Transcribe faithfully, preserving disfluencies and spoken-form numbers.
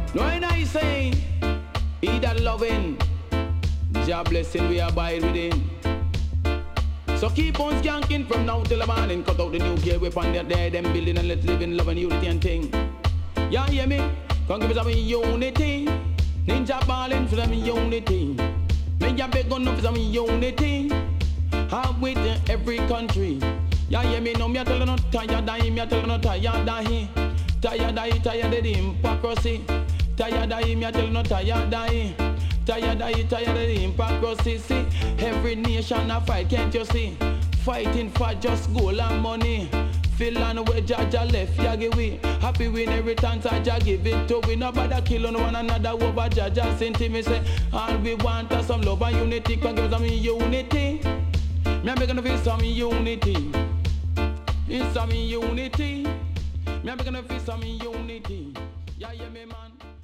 No, and I say, he that loving, Jah blessing we abide within. So keep on skanking from now till the morning. Cut out the nuclear weapon, they're there, them building and let's live in love and unity and thing. Yeah, hear me? Come give us some unity. Ninja balling for some unity. Me a beg on for some unity. Have with every country. Yeah, hear me? No, me a tell you not tired die. Me a tell you not tired die. Tired die, tired of the hypocrisy. Tired die, me a tell you not tired die. Tired die, tired of the hypocrisy. See, every nation a fight, can't you see? Fighting for just gold and money. Feeling where Jaja left, ya give we. Happy we inheritance, I Jah give it to we. Nobody kill on one another over Jaja. Sent me say, all we want is some love and unity. Can give some unity. Me a begging for some unity. It's some unity. Me a begging for some unity. Yeah, yeah, me man.